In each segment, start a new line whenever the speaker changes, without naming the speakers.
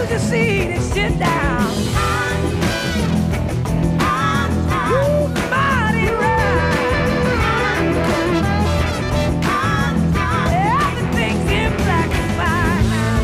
the seat and sit down. Ooh, mighty ride. Everything's in black and white now.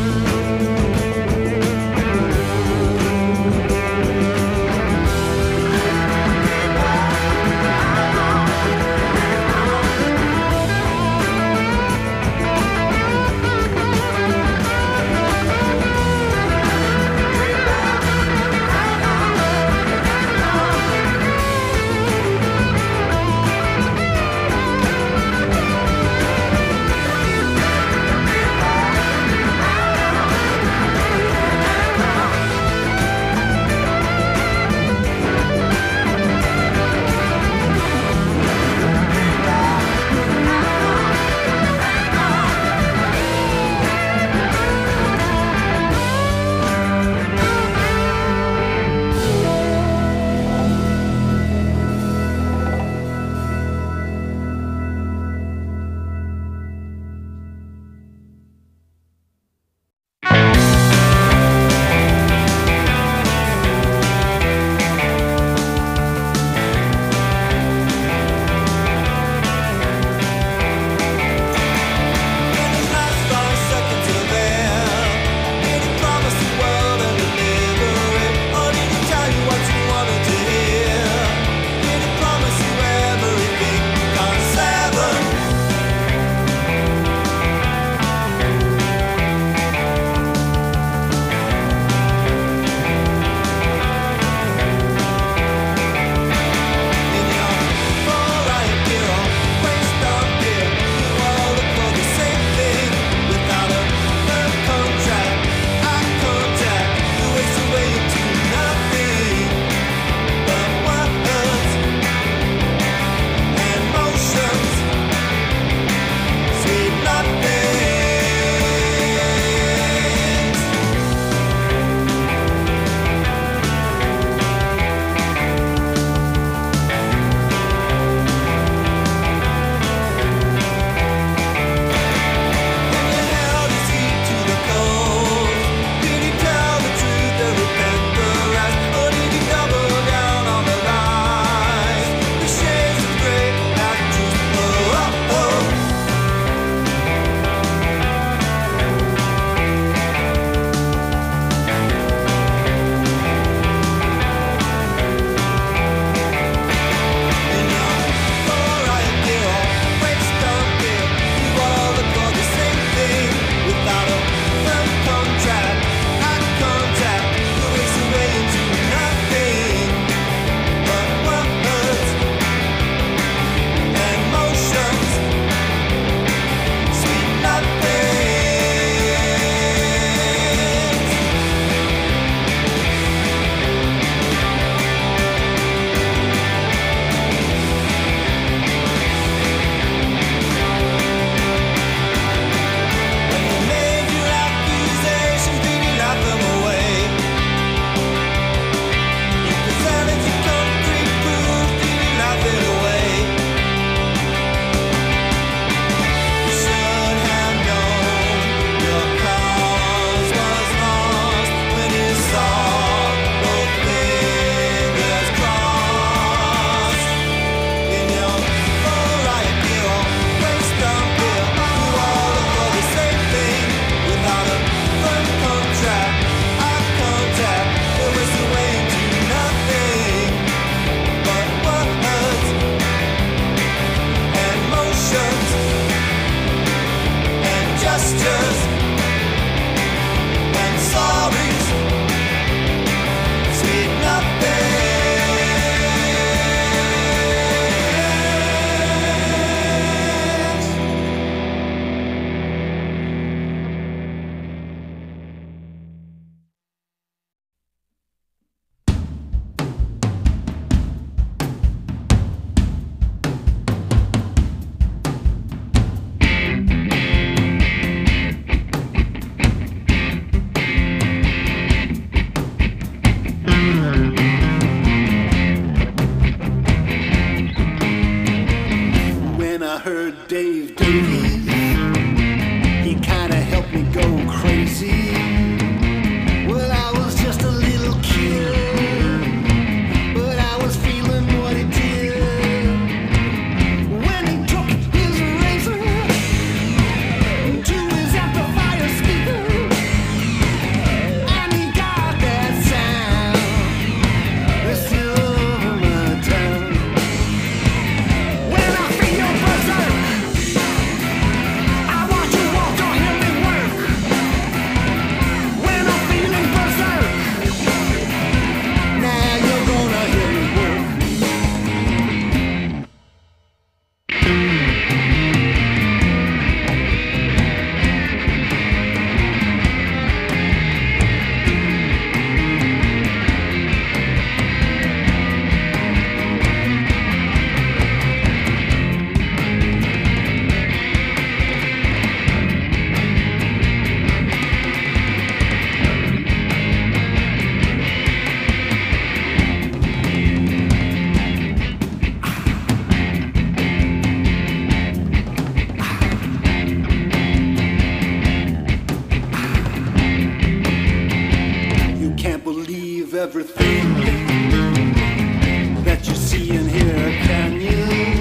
everything that you see and hear, can you?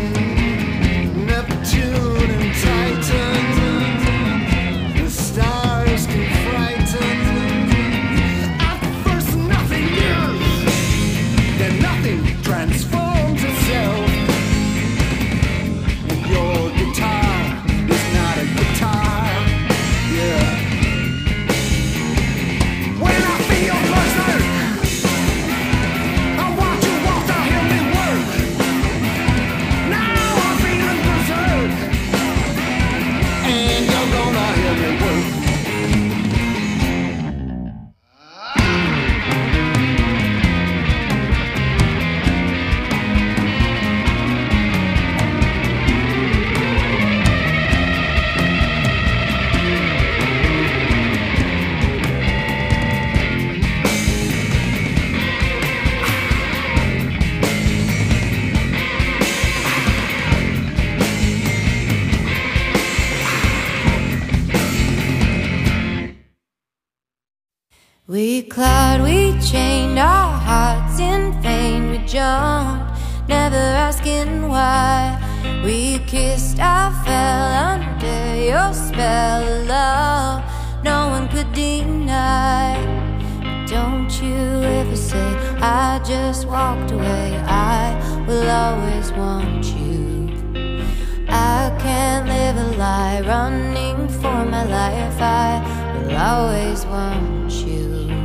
Neptune and Titan, the stars can frighten. At first nothing new, then nothing transforms itself. And your guitar is not a guitar, yeah. When I feel berserk, I watch you walk to hear me work. Now I'm feeling berserk, and you're gonna hear me work.
We clawed, we chained our hearts in vain. We jumped, never asking why. We kissed, I fell under your spell of love no one could deny. Don't you ever say I just walked away. I will always want you. I can't live a lie, running for my life. I will always want you.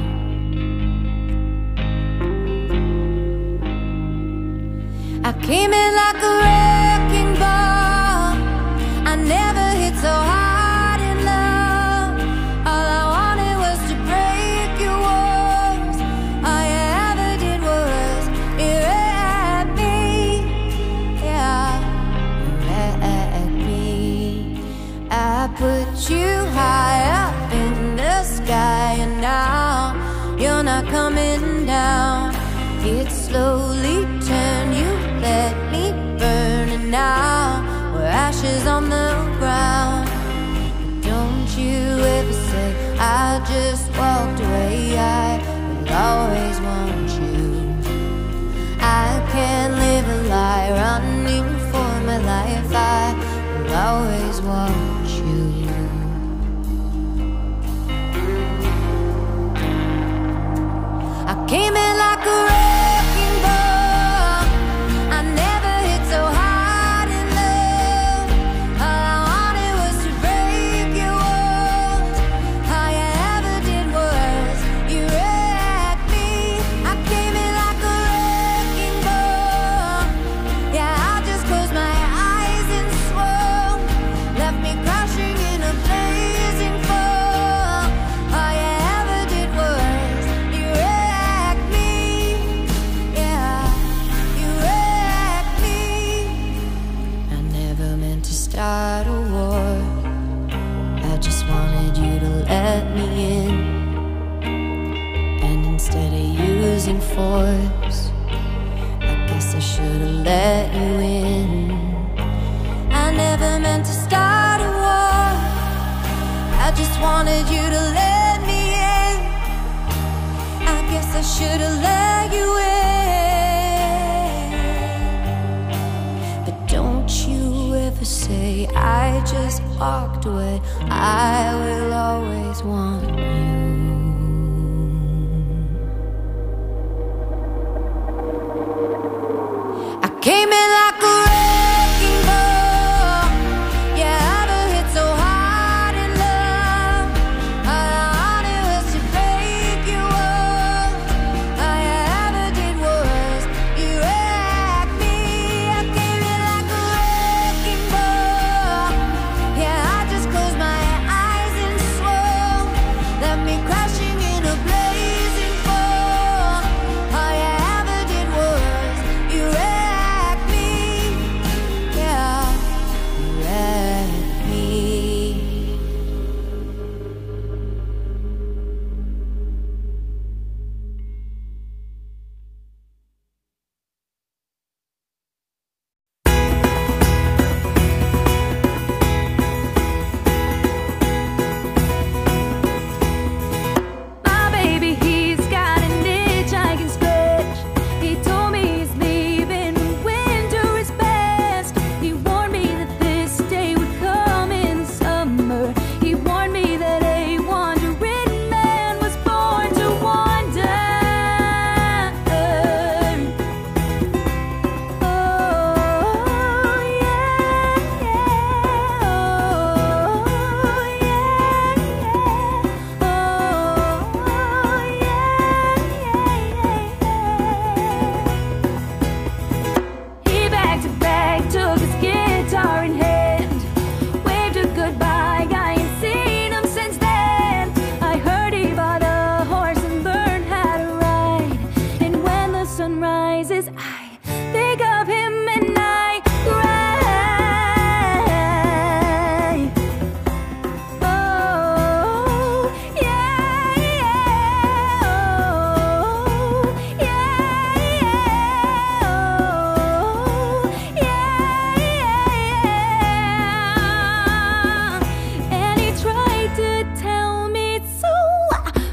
I came in like a wrecking ball. I never hit so hard in love. All I wanted was to break your walls. All you ever did was wreck me. Yeah, wreck me. I put you high up in the sky, and now you're not coming down. It slowly turned, you let me burn, and now we're ashes on the ground. Don't you ever say I just walked away. I will always want you. I can't live a lie, running for my life. I will always want you. I came in like a wrecking ball. I never hit so hard in love. All I wanted was to break your walls. All you ever did was you wrecked me. I came in like a wrecking ball. Yeah, I just closed my eyes and swore. Left me crashing in a blazing fall. All you ever did was you wrecked me. Yeah, you wrecked me. I never meant to start a war. I just wanted you to let me in, and instead of using force, I guess I should've let you in. I never meant to start a war. I just wanted you to let me in. I guess I should've let you in. But don't you ever say I just walked away. I will always want you. I came in like a wrecking ball. Yeah, I never hit so hard in love. All I wanted was to break your walls. All you ever did was you wrecked me. I came in like a wrecking ball. Yeah, I just closed my eyes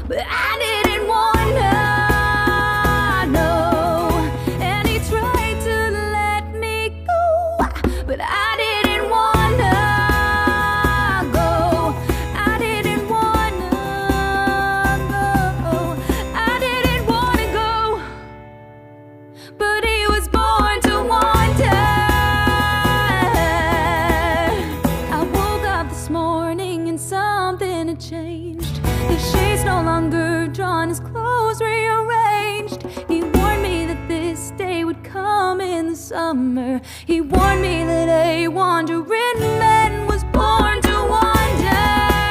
but I didn't wanna know. And he tried to let me go, but I didn't wanna go. I didn't wanna go. I didn't wanna go, but he was born to wander. I woke up this morning and something had changed. The shades no longer drawn, his clothes rearranged. He warned me that this day would come in the summer. He warned me that a wandering man was born to wander.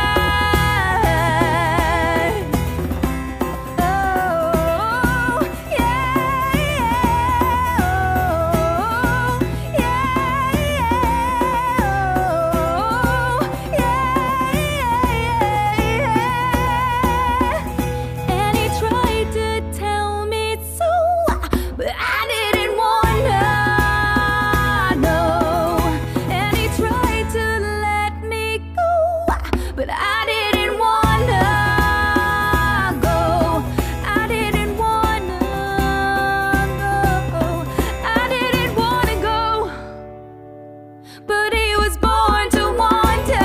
Oh, yeah, yeah, oh, yeah, yeah, oh, yeah, yeah. And he tried to tell me so, but I didn't wanna know. And he tried to let me go, but I didn't wanna go. I didn't wanna go. I didn't wanna go, but he was born to wander.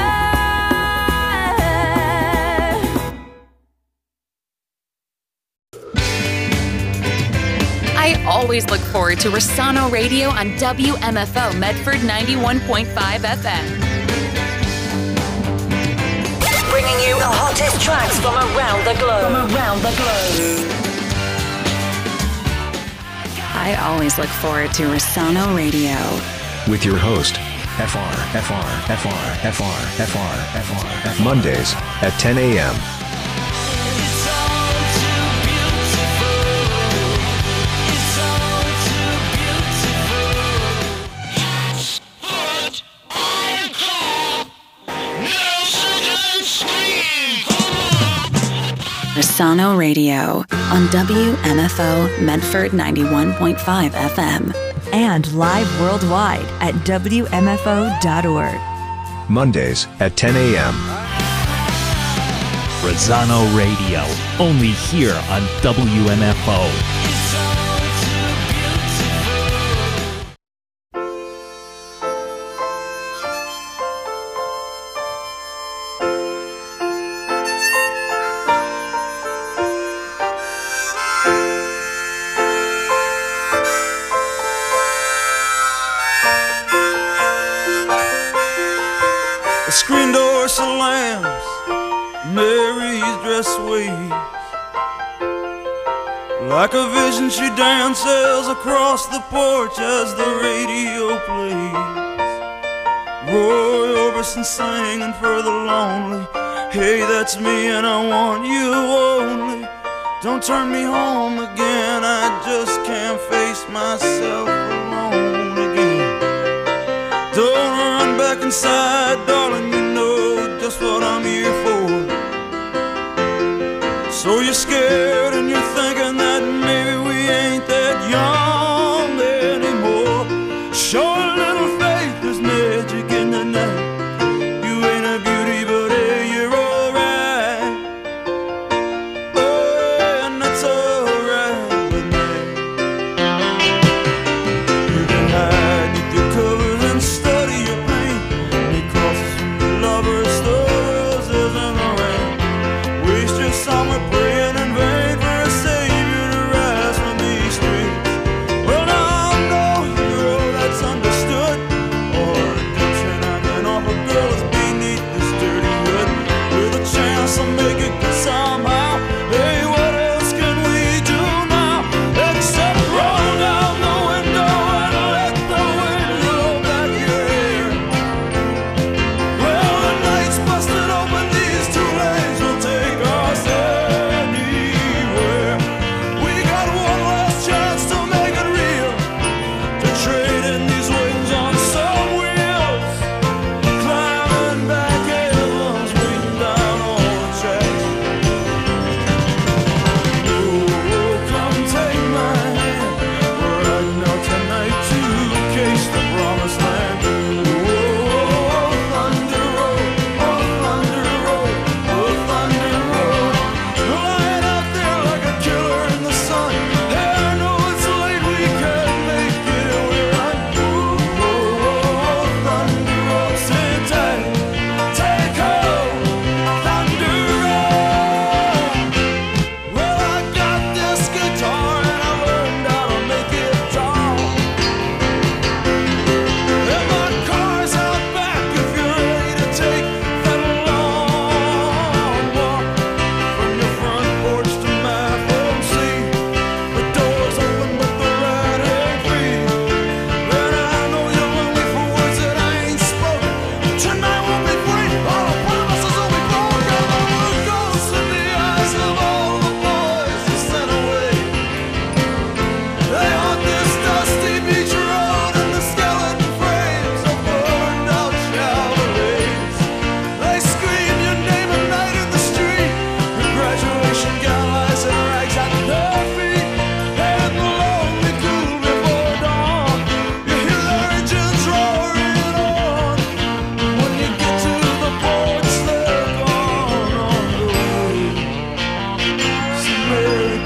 I always look forward to Rossano Radio on WMFO Medford 91.5 FM.
Bringing you the hottest tracks from around the globe.
I always look forward to Rossano Radio.
With your host, Mondays at 10 a.m.
Rossano Radio on WMFO Medford 91.5 FM.
And live worldwide at WMFO.org.
Mondays at 10 a.m.
Rossano Radio, only here on WMFO.
The screen door slams, Mary's dress waves. Like a vision she dances across the porch as the radio plays. Roy Orbison singing for the lonely. Hey, that's me and I want you only. Don't turn me home again, I just can't face myself alone again. Don't run back inside, darling, you know just what I'm here for. So you're scared and you're thinking that maybe we ain't that young anymore. Show a little faith, there's magic in the night. You ain't a beauty, but hey, you're alright. Oh yeah, and that's alright with me. You can hide beneath your covers and study your pain. Make crosses from your lovers, throw roses in the rain. Waste your summer praying in vain for a savior. American.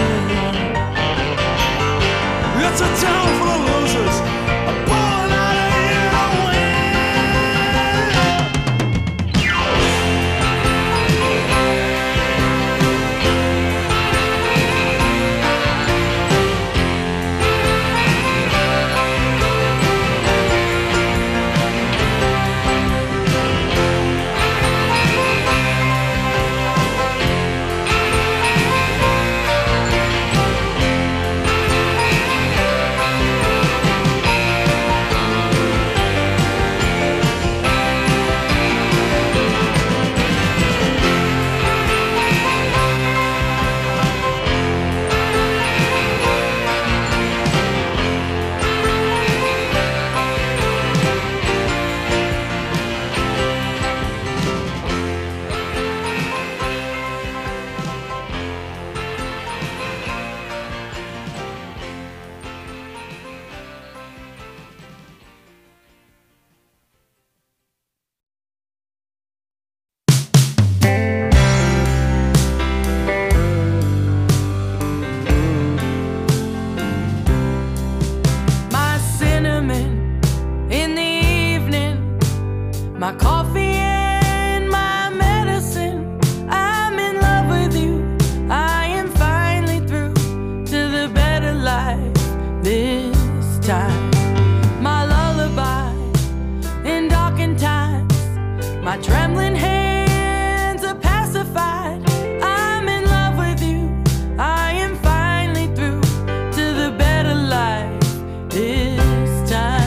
It's a town full of losers, born out of here to win.
My cinnamon in the evening, my coffee and my medicine. I'm in love with you. I am finally through to the better life this time. My lullaby in darkened times, my trembling hands are pacified. I'm in love with you. I am finally through to the better life this time.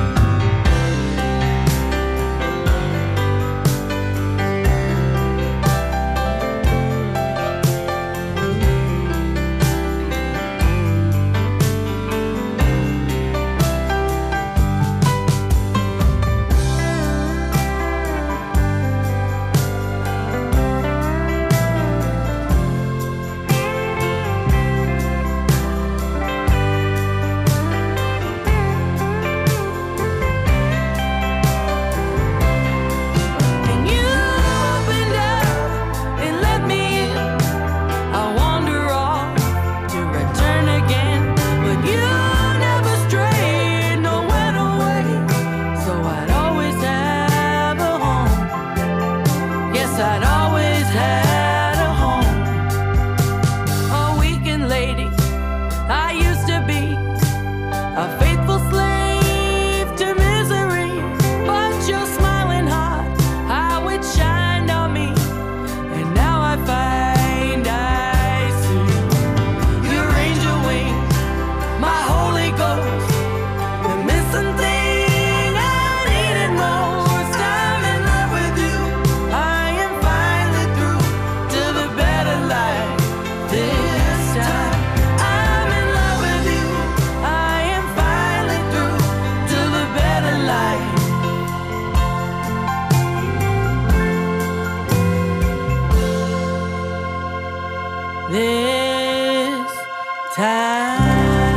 And you opened up and let me in. I wander off to return again, but you never strayed, no went away. So I'd always have a home. Yes, I'd always had a home. A weekend lady I used to be, a faithful slave to misery. But your smiling heart, how it shined on me, and now I find I see your angel wings, my Holy Ghost, the missing thing I needed most. I'm in love with you. I am finally through to the better life this time. I'm in love with you. I am finally through to the better life. This time.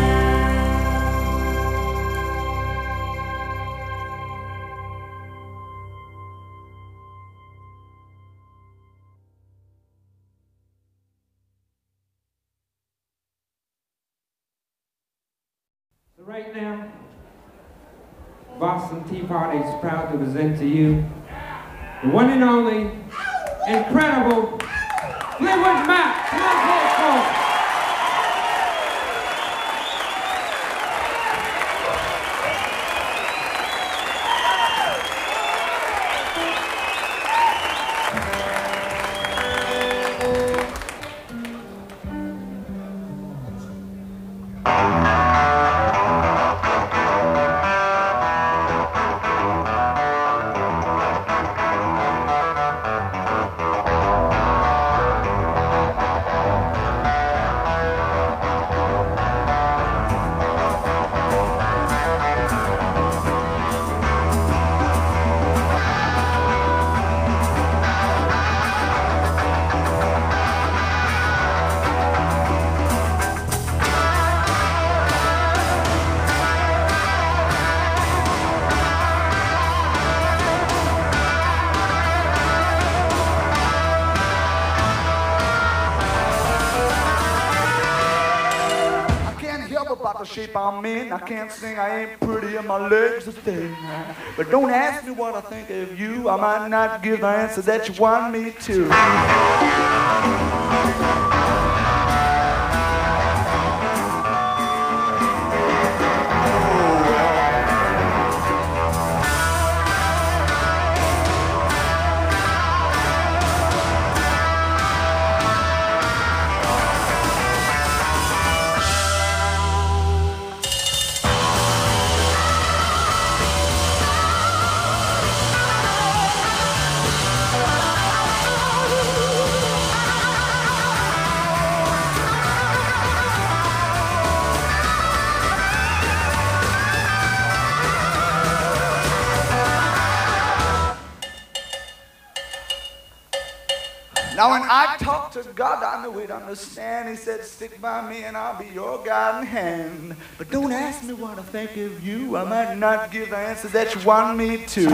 So right now, Boston Tea Party is proud to present to you the one and only, incredible Fleetwood Mac. Come on, folks.
the shape I'm in. I can't sing, I ain't pretty, and my legs are thin. But don't ask me what I think of you. I might not give the answer that you want me to. Now when I talked to God, I knew he'd understand. He said, stick by me and I'll be your guiding hand. But don't ask me what I think of you. I might not give the answer that you want me to.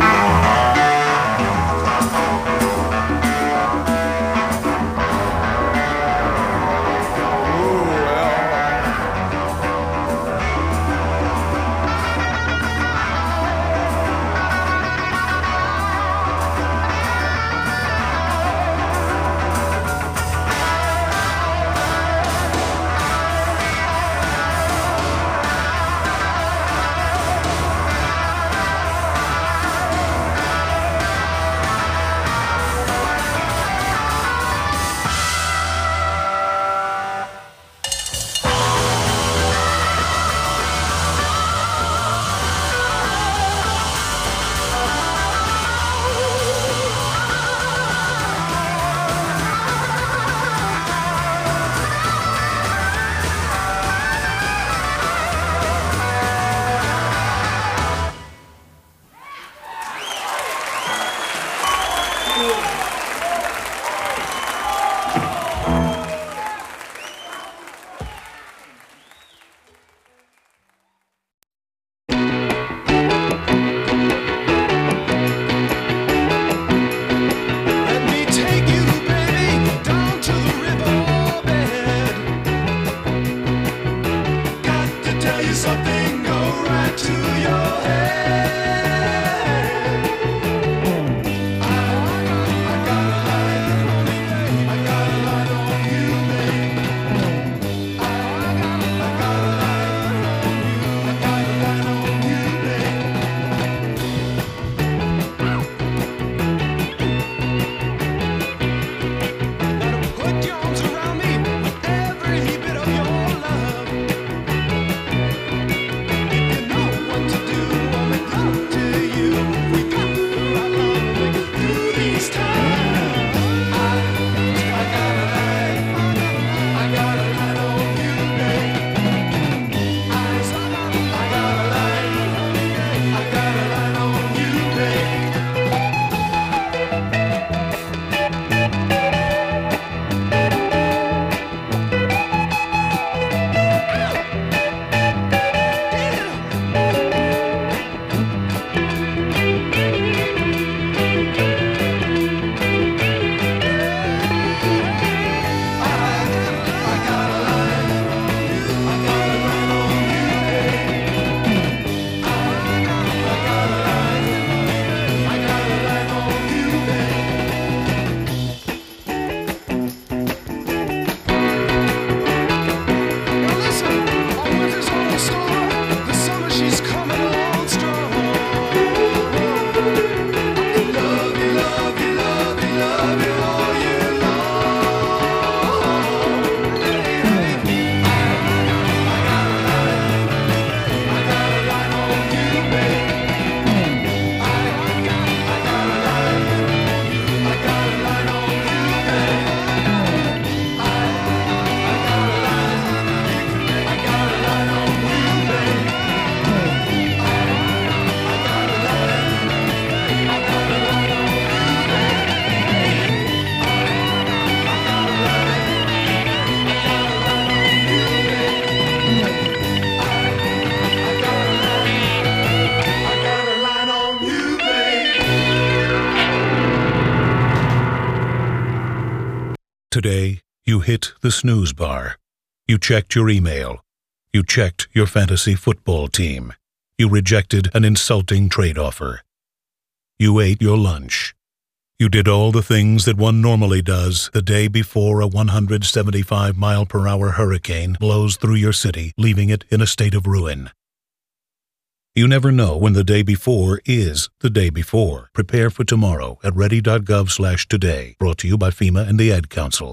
Today, you hit the snooze bar. You checked your email. You checked your fantasy football team. You rejected an insulting trade offer. You ate your lunch. You did all the things that one normally does the day before a 175-mile-per-hour hurricane blows through your city, leaving it in a state of ruin. You never know when the day before is the day before. Prepare for tomorrow at ready.gov/today. Brought to you by FEMA and the Ad Council.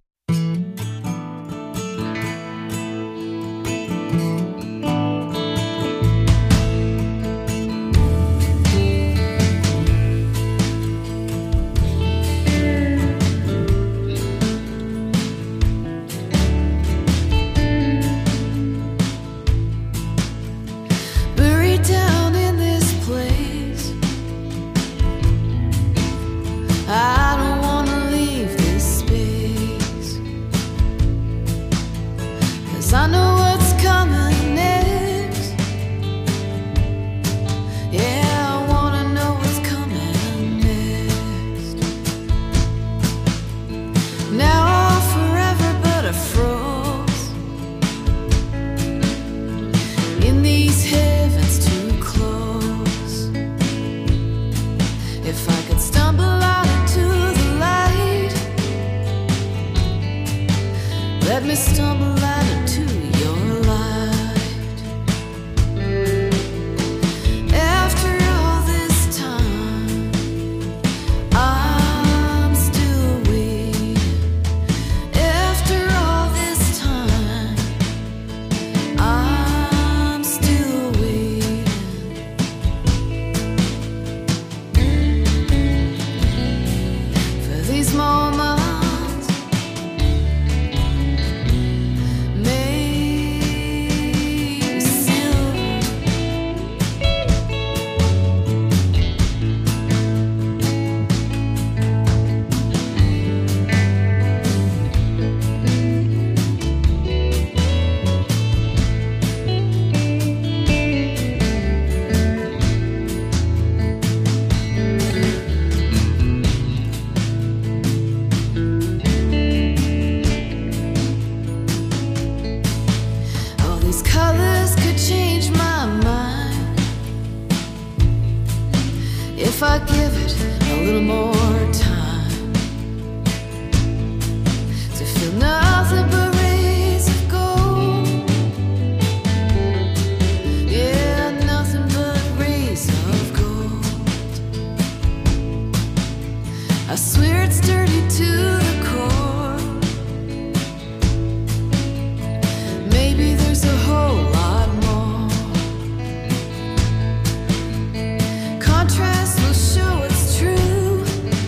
I don't wanna leave this space, 'cause I know what's coming next. Yeah, I wanna know what's coming next. Now or forever, but I froze in these heavens too close. If I could stumble out into the light, let me stumble out into your light. After all this time, I'm still waiting. After all this time, I'm still waiting. For these moments made silver. All these colors could change my mind if I give it a little more time to feel nothing but rays of gold. Yeah, nothing but rays of gold. I swear it's dirty to the core. Maybe there's a whole lot more. Contrast will show it's true.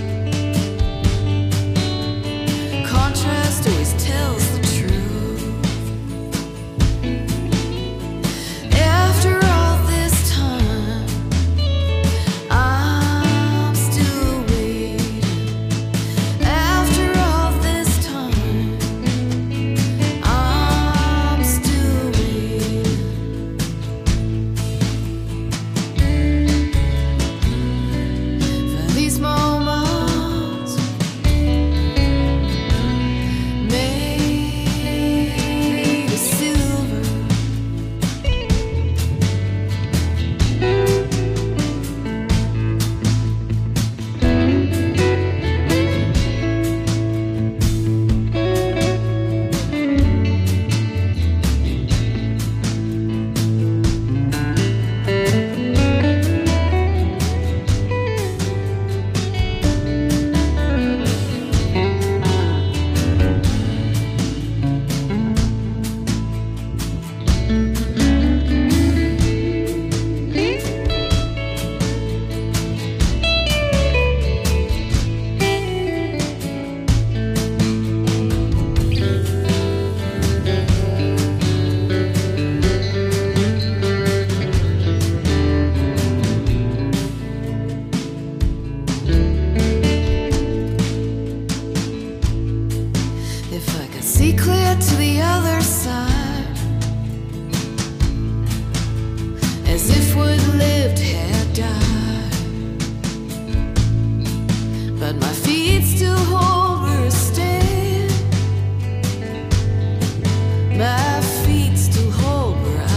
Contrast always tells the truth. After all this time, I'm still waiting. After all this time, I'm still waiting. For these moments made of silver. If I could see clear to the other side, as if what lived had died, but my feet still hold where I stand. My feet still hold where I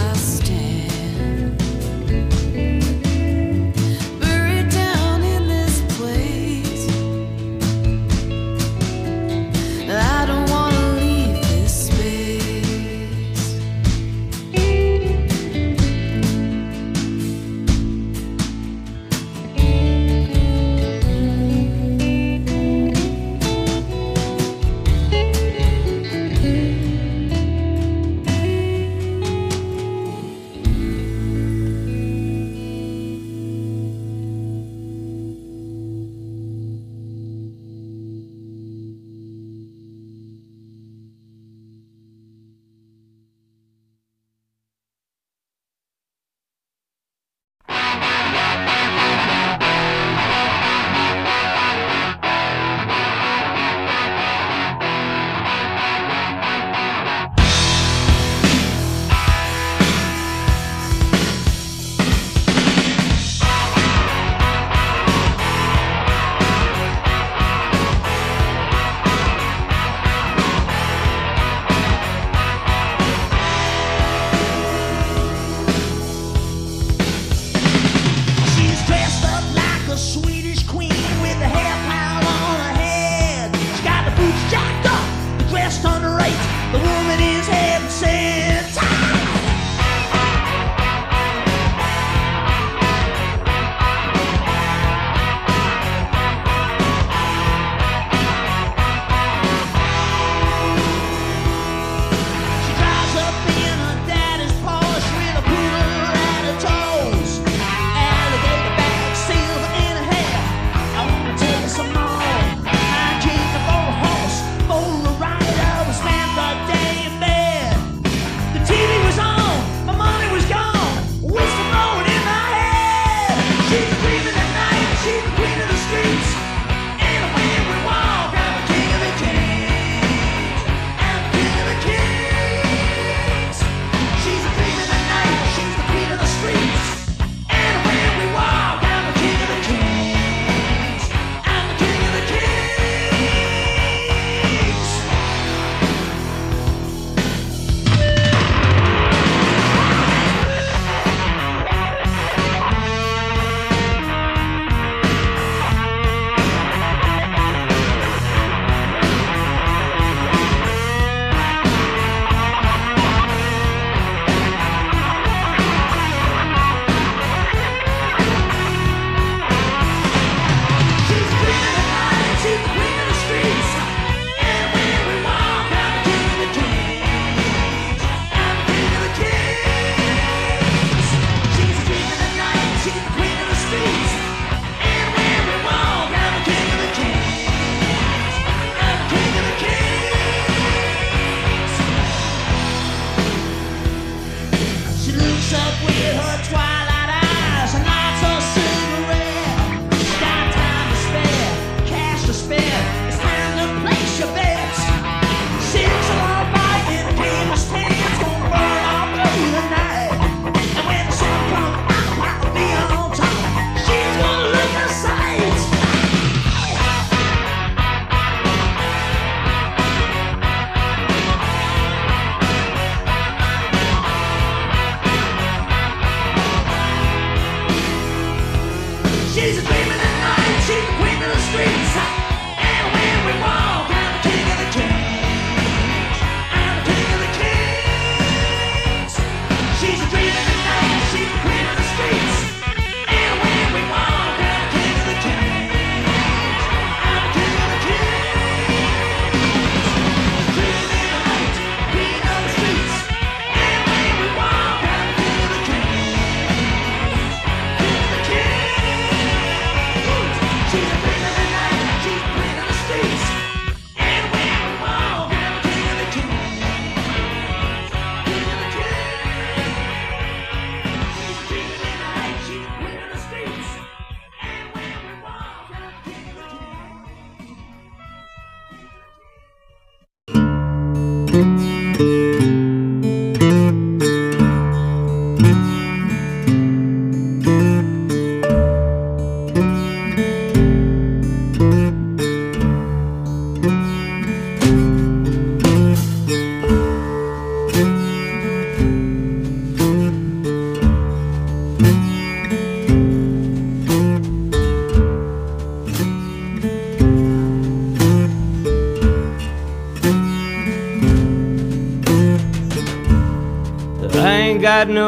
ain't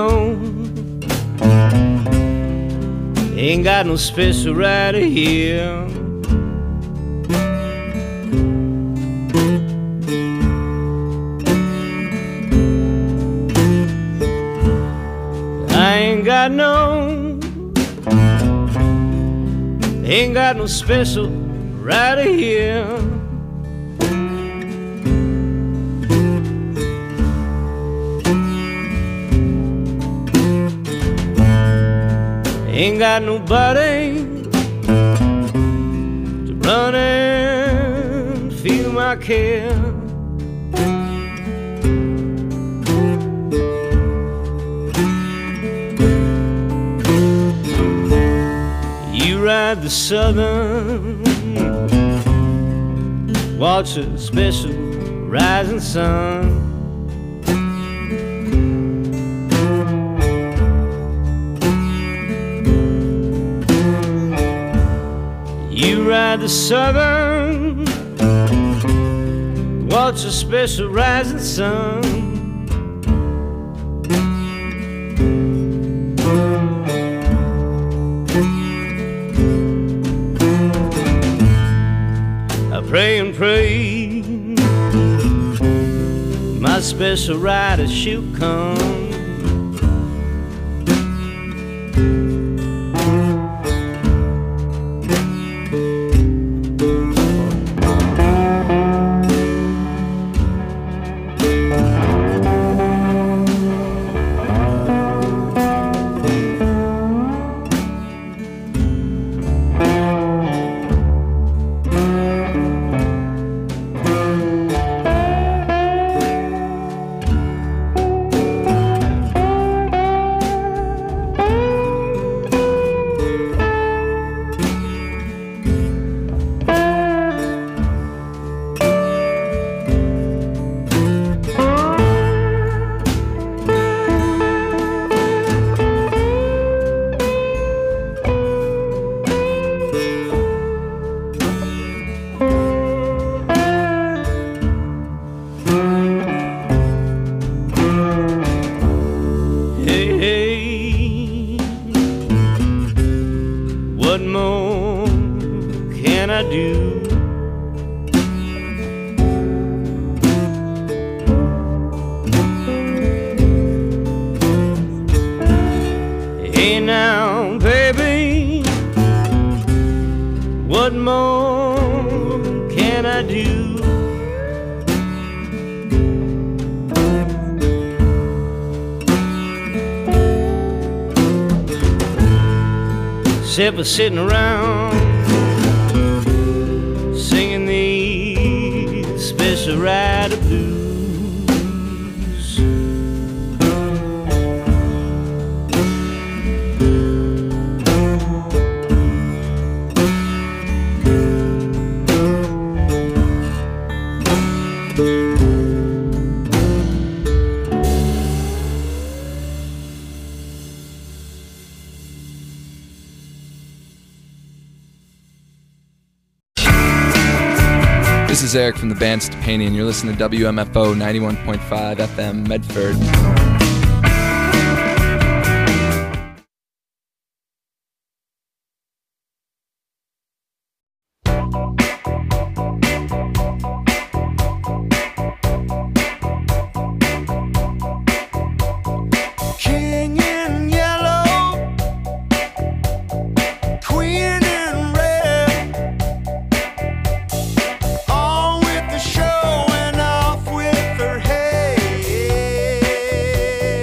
got no special right here. I ain't got no special right here. Ain't got nobody to run and feel my care. You ride the southern, watch a special rising sun. You ride the southern, watch a special rising sun. I pray and pray my special rider she'll come. Except for sitting around singing these special rider blues.
This is Eric from the band Stepani, and you're listening to WMFO 91.5 FM Medford.
Showing off with her hair.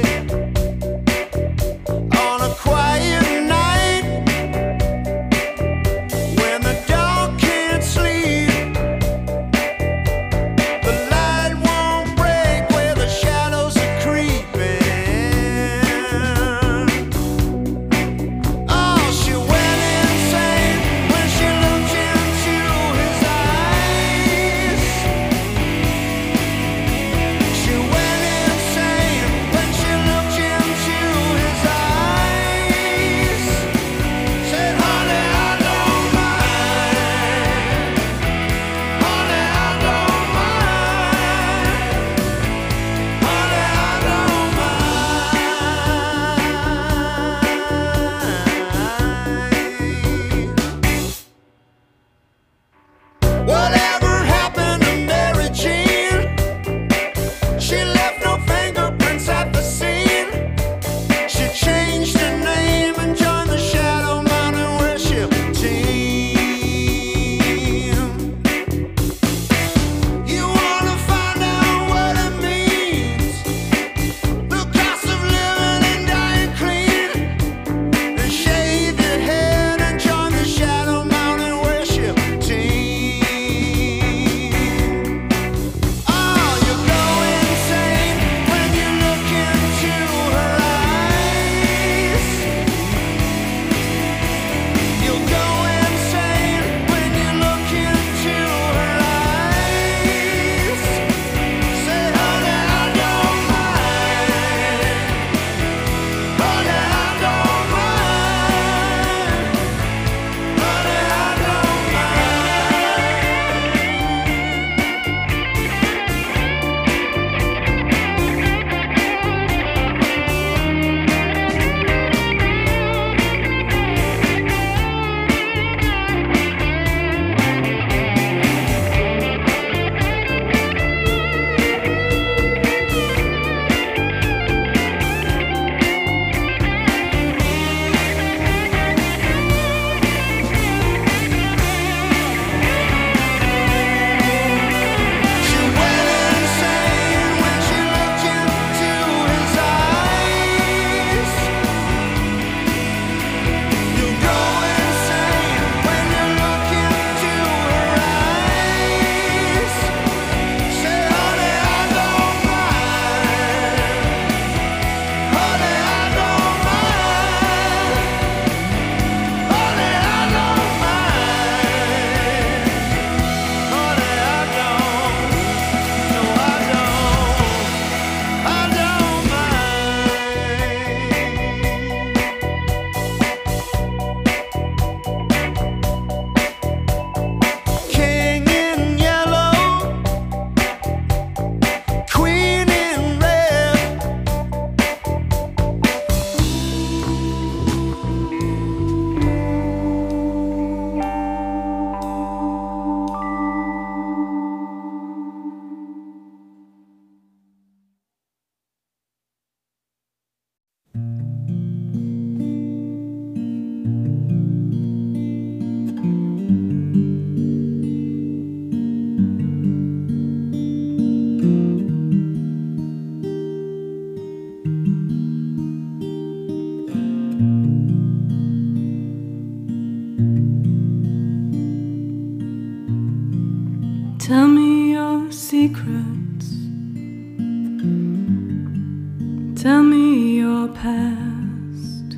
Tell me your past.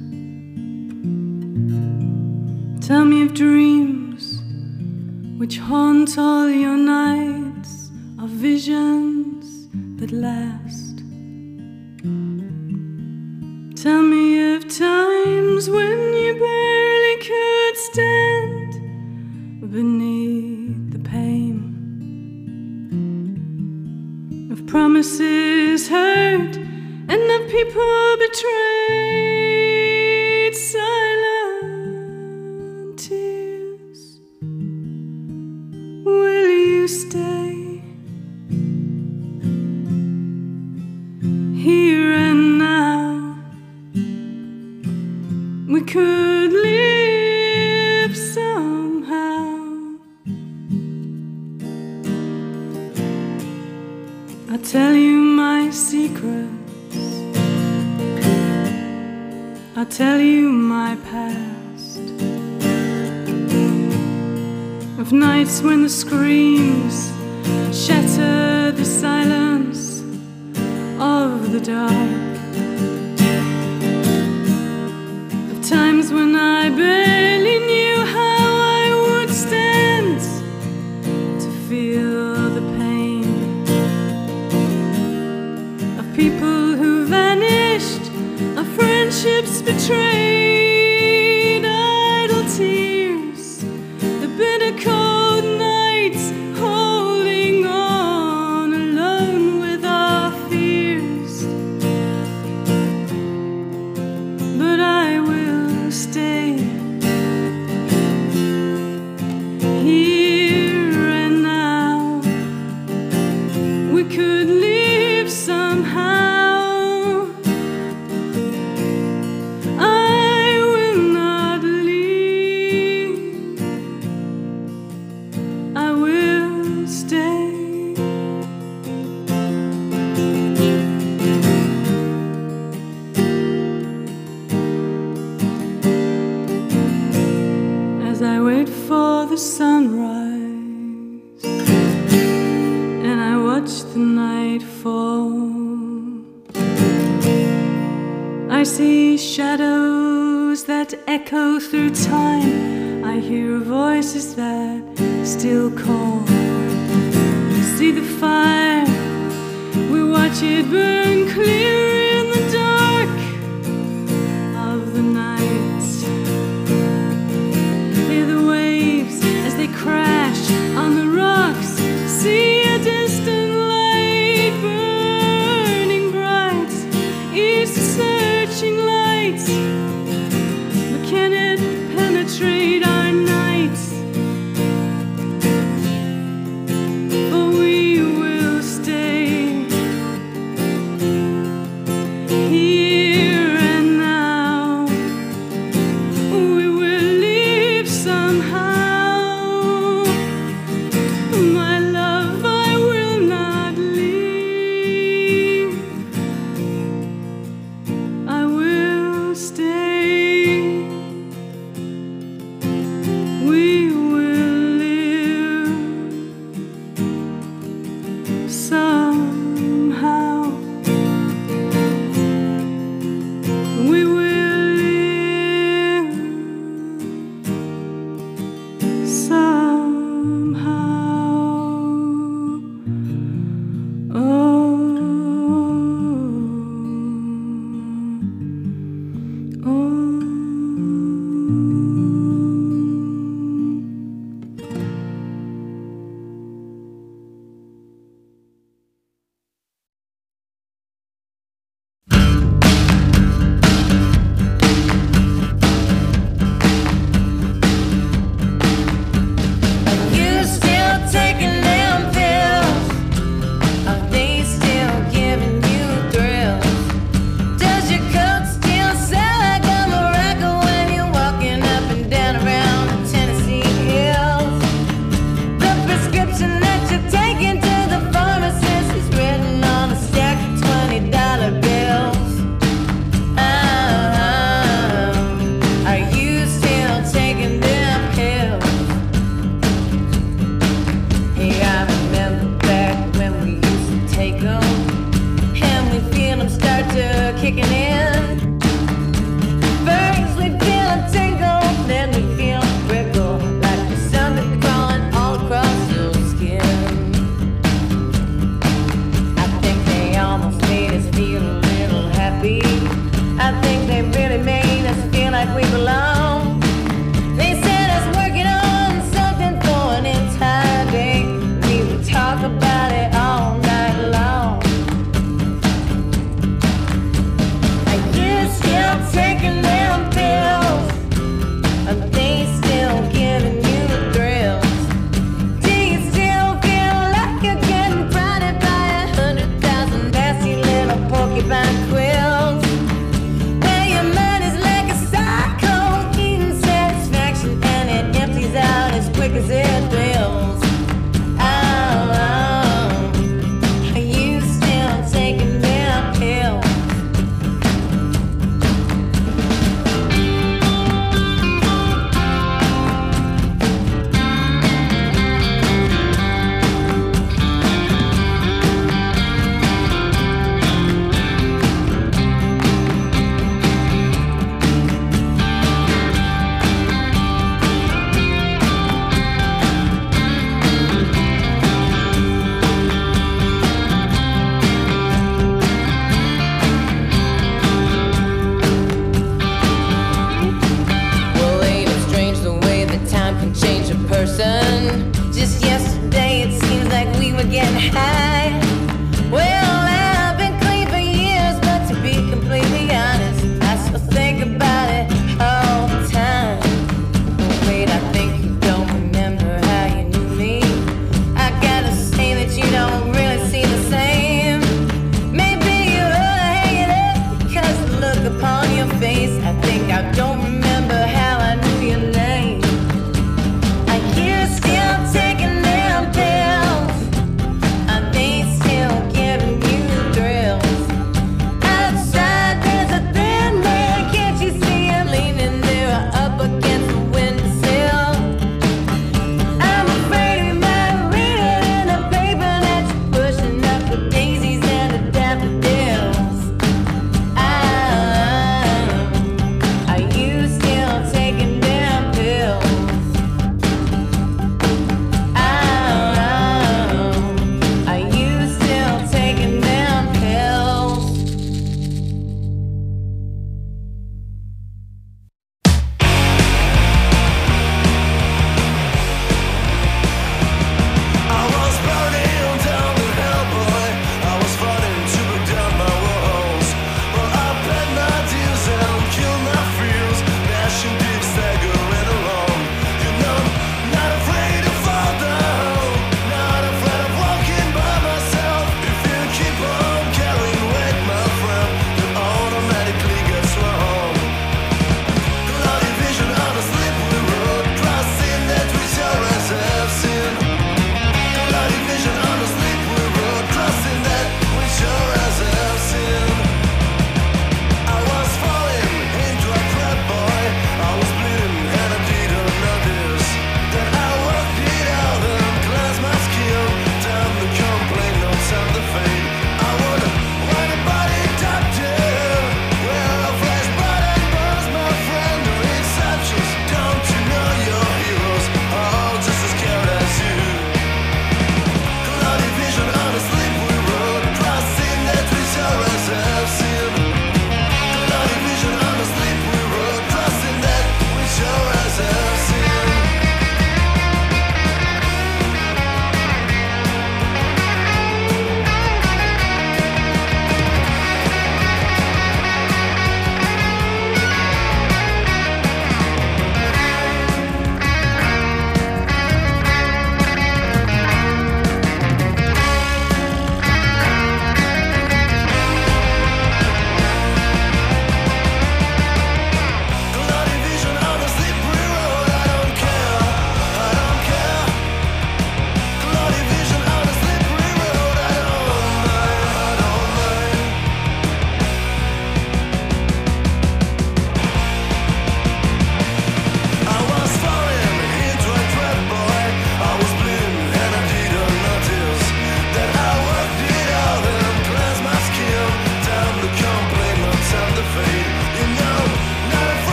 Tell me of dreams which haunt all your nights, of visions that last. Tell me of times when you barely could stand beneath the pain of promises hurt and of people betrayed. Silent tears, will you stay here and now? We could live somehow. I'll tell you my secrets, I'll tell you my past, of nights when the screams shatter the silence of the dark, of times when I barely knew how I would stand to feel the pain of people who vanished, of friendships betrayed, idle tears, the bitter cold nights, holding on alone with our fears. But I will stay here and now. We could live somehow. Sunrise, and I watch the night fall. I see shadows that echo through time. I hear voices that still call. See the fire, we watch it burn clear in the dark of the night. Crash on the rocks, see a distant light burning bright. It's a searching light, but can it penetrate our nights? For we will stay
kicking in. First we feel a tingle, then we feel a prickle, like the sun crawling all across your skin. I think they almost made us feel a little happy. I think they really made us feel like we belong. They said us working on something for an entire day. We would talk about it all night long.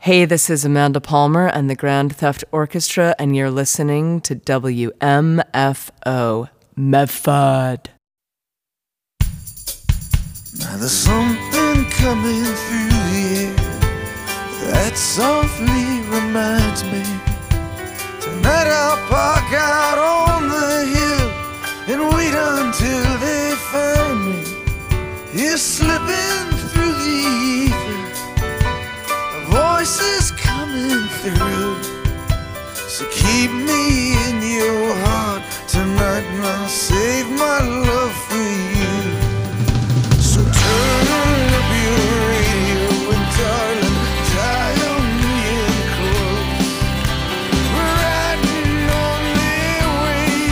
Hey, this is Amanda Palmer and the Grand Theft Orchestra, and you're listening to WMFO Medford.
Now there's something coming through the air that softly reminds me tonight I'll park out